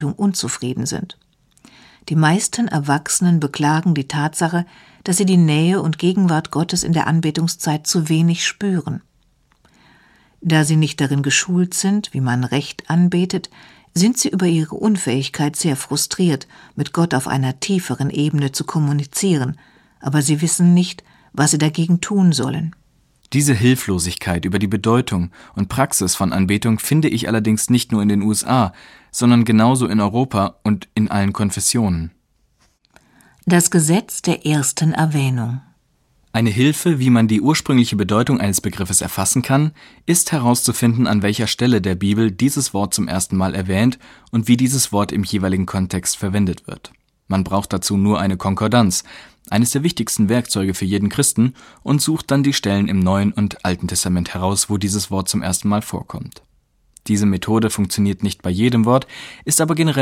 unzufrieden sind. Die meisten Erwachsenen beklagen die Tatsache, dass sie die Nähe und Gegenwart Gottes in der Anbetungszeit zu wenig spüren. Da sie nicht darin geschult sind, wie man recht anbetet, sind sie über ihre Unfähigkeit sehr frustriert, mit Gott auf einer tieferen Ebene zu kommunizieren, aber sie wissen nicht, was sie dagegen tun sollen. Diese Hilflosigkeit über die Bedeutung und Praxis von Anbetung finde ich allerdings nicht nur in den USA, sondern genauso in Europa und in allen Konfessionen. Das Gesetz der ersten Erwähnung. Eine Hilfe, wie man die ursprüngliche Bedeutung eines Begriffes erfassen kann, ist herauszufinden, an welcher Stelle der Bibel dieses Wort zum ersten Mal erwähnt und wie dieses Wort im jeweiligen Kontext verwendet wird. Man braucht dazu nur eine Konkordanz, eines der wichtigsten Werkzeuge für jeden Christen, und sucht dann die Stellen im Neuen und Alten Testament heraus, wo dieses Wort zum ersten Mal vorkommt. Diese Methode funktioniert nicht bei jedem Wort, ist aber generell